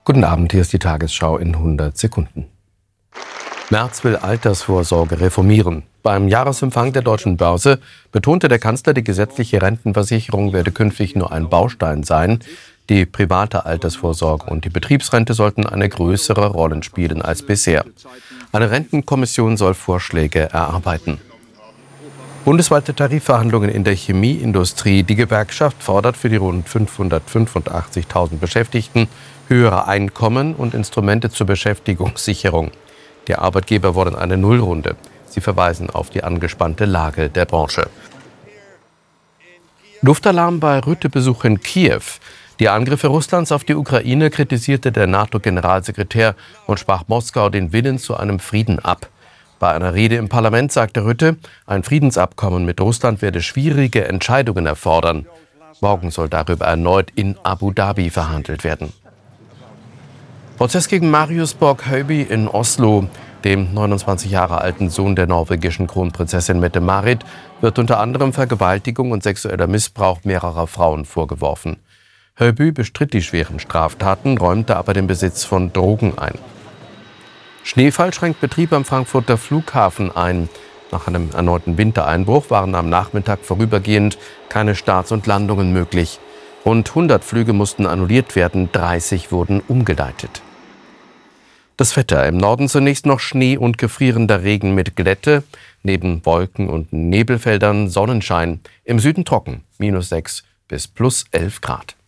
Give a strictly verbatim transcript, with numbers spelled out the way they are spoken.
Guten Abend, hier ist die Tagesschau in hundert Sekunden. Merz will Altersvorsorge reformieren. Beim Jahresempfang der Deutschen Börse betonte der Kanzler, die gesetzliche Rentenversicherung werde künftig nur ein Baustein sein. Die private Altersvorsorge und die Betriebsrente sollten eine größere Rolle spielen als bisher. Eine Rentenkommission soll Vorschläge erarbeiten. Bundesweite Tarifverhandlungen in der Chemieindustrie. Die Gewerkschaft fordert für die rund fünfhundertfünfundachtzigtausend Beschäftigten höhere Einkommen und Instrumente zur Beschäftigungssicherung. Die Arbeitgeber wollen eine Nullrunde. Sie verweisen auf die angespannte Lage der Branche. Luftalarm bei Rütte-Besuch in Kiew. Die Angriffe Russlands auf die Ukraine kritisierte der NATO-Generalsekretär und sprach Moskau den Willen zu einem Frieden ab. Bei einer Rede im Parlament sagte Rütte, ein Friedensabkommen mit Russland werde schwierige Entscheidungen erfordern. Morgen soll darüber erneut in Abu Dhabi verhandelt werden. Prozess gegen Marius Borg-Høiby in Oslo. Dem neunundzwanzig Jahre alten Sohn der norwegischen Kronprinzessin Mette-Marit wird unter anderem Vergewaltigung und sexueller Missbrauch mehrerer Frauen vorgeworfen. Høiby bestritt die schweren Straftaten, räumte aber den Besitz von Drogen ein. Schneefall schränkt Betrieb am Frankfurter Flughafen ein. Nach einem erneuten Wintereinbruch waren am Nachmittag vorübergehend keine Starts und Landungen möglich. Rund hundert Flüge mussten annulliert werden, dreißig wurden umgeleitet. Das Wetter: Im Norden zunächst noch Schnee und gefrierender Regen mit Glätte. Neben Wolken- und Nebelfeldern Sonnenschein. Im Süden trocken, minus sechs bis plus elf Grad.